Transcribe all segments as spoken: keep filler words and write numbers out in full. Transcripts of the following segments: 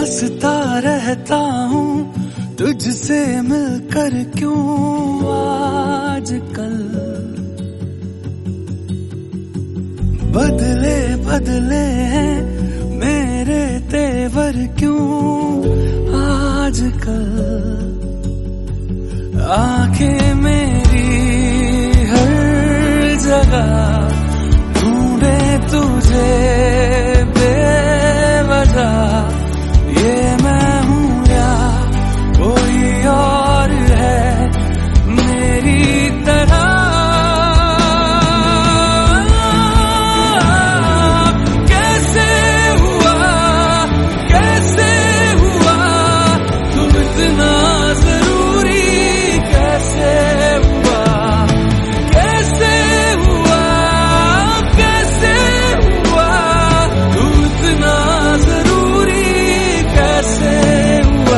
हंसता रहता हूँ तुझसे मिलकर क्यों आजकल। बदले बदले हैं मेरे तेवर क्यों आजकल। आंखें मेरी हर जगह ढूंढे तुझे बेवजह। ये मैं हूँ या कोई और है मेरी तरह। कैसे हुआ कैसे हुआ तू इतना जरूरी। कैसे हुआ कैसे हुआ कैसे हुआ तू इतना जरूरी। कैसे हुआ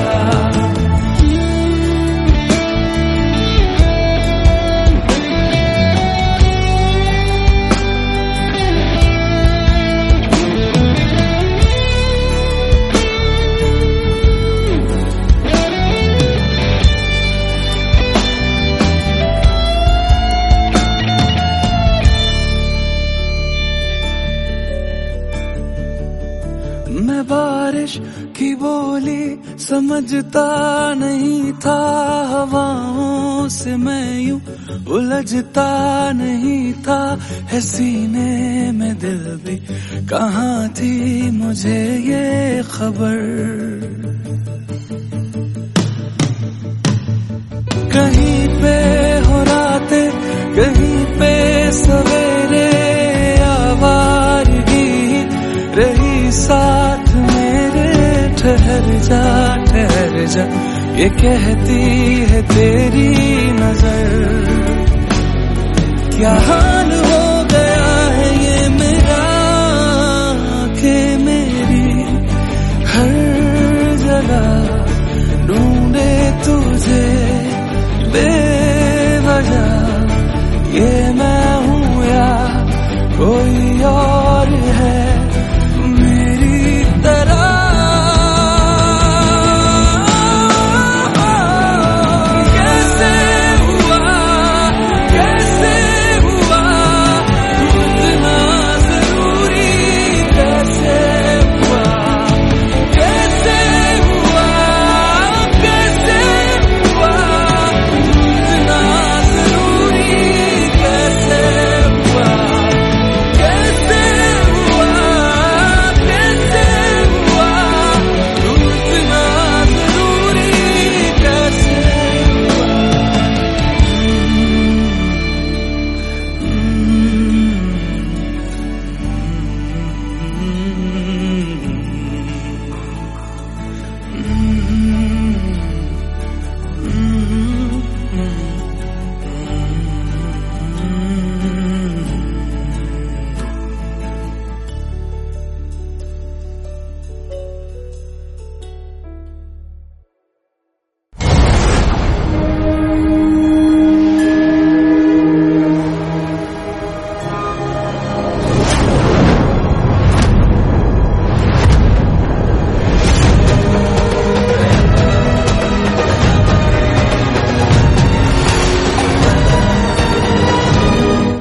मैं बारिश की बोली समझता नहीं था। हवाओं से मैं यूं उलझता नहीं था। है सीने में दिल भी कहाँ थी मुझे ये खबर। कहीं पे हो रातें कहीं पे सवेरे आवारगी रही साथ मेरे। ठहर जा ठहर जा ये कहती है तेरी नजर। क्या हाल